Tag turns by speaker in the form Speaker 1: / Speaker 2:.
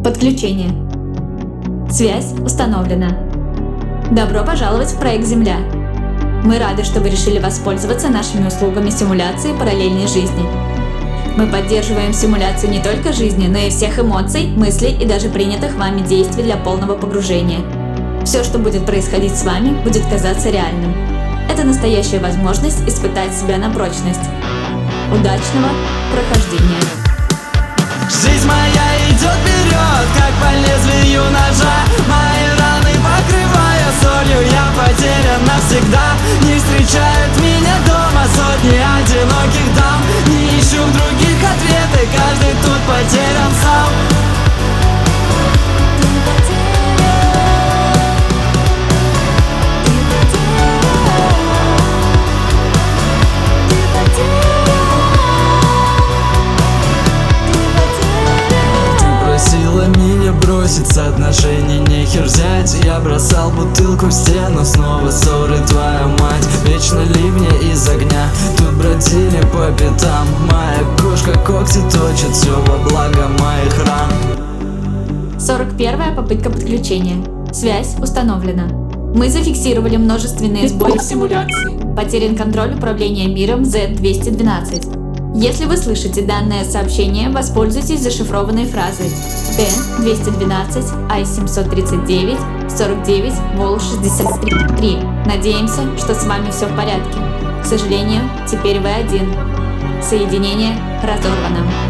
Speaker 1: Подключение. Связь установлена. Добро пожаловать в проект Земля. Мы рады, что вы решили воспользоваться нашими услугами симуляции параллельной жизни. Мы поддерживаем симуляцию не только жизни, но и всех эмоций, мыслей и даже принятых вами действий для полного погружения. Все, что будет происходить с вами, будет казаться реальным. Это настоящая возможность испытать себя на прочность. Удачного прохождения!
Speaker 2: Жизнь моя идет вперед, как по лезвию ножа. Мои раны покрывая солью, я потерян навсегда. Не встречают меня дома сотни одиноких дам. Не ищу в других ответы, каждый тут потерян сам. Меня бросить с отношений нехер взять. Я бросал бутылку в стену, снова ссоры, твоя мать. Вечно ливни из огня, тут бродили по пятам. Моя кошка когти точит, все во благо моих ран.
Speaker 1: 41-я попытка подключения. Связь установлена. Мы зафиксировали множественные сбои в симуляции. Потерян контроль управления миром Z-212. Если вы слышите данное сообщение, воспользуйтесь зашифрованной фразой Т-212, Ай-739, 49, Вол-63. Надеемся, что с вами все в порядке. К сожалению, теперь вы один. Соединение разорвано.